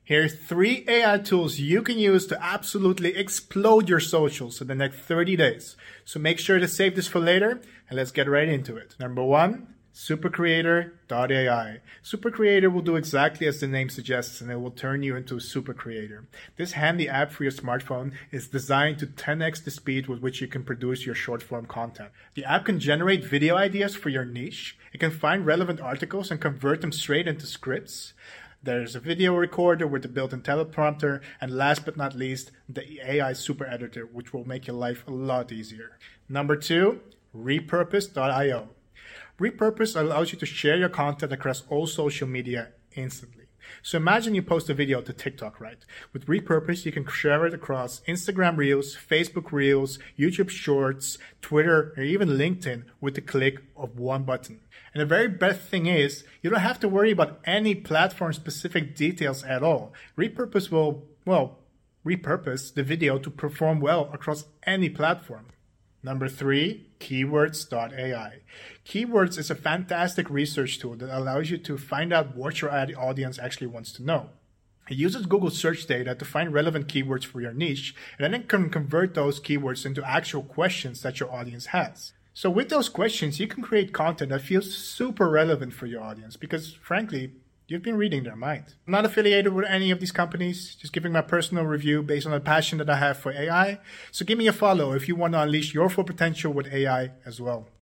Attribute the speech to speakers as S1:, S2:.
S1: Here's 3 AI tools you can use to absolutely explode your socials in the next 30 days. So make sure to save this for later and let's get right into it. Number 1, supercreator.ai. Supercreator will do exactly as the name suggests, and it will turn you into a super creator. This handy app for your smartphone is designed to 10x the speed with which you can produce your short form content. The app can generate video ideas for your niche. It can find relevant articles and convert them straight into scripts. There's a video recorder with the built-in teleprompter, and last but not least, the AI super editor, which will make your life a lot easier. Number 2, repurpose.io. Repurpose allows you to share your content across all social media instantly. So imagine you post a video to TikTok, right? With Repurpose, you can share it across Instagram Reels, Facebook Reels, YouTube Shorts, Twitter, or even LinkedIn with the click of one button. And the very best thing is, you don't have to worry about any platform-specific details at all. Repurpose will, repurpose the video to perform well across any platform. Number 3, keywords.ai. Keywords is a fantastic research tool that allows you to find out what your audience actually wants to know. It uses Google search data to find relevant keywords for your niche, and then it can convert those keywords into actual questions that your audience has. So with those questions, you can create content that feels super relevant for your audience because, frankly, you've been reading their mind. I'm not affiliated with any of these companies, just giving my personal review based on the passion that I have for AI. So give me a follow if you want to unleash your full potential with AI as well.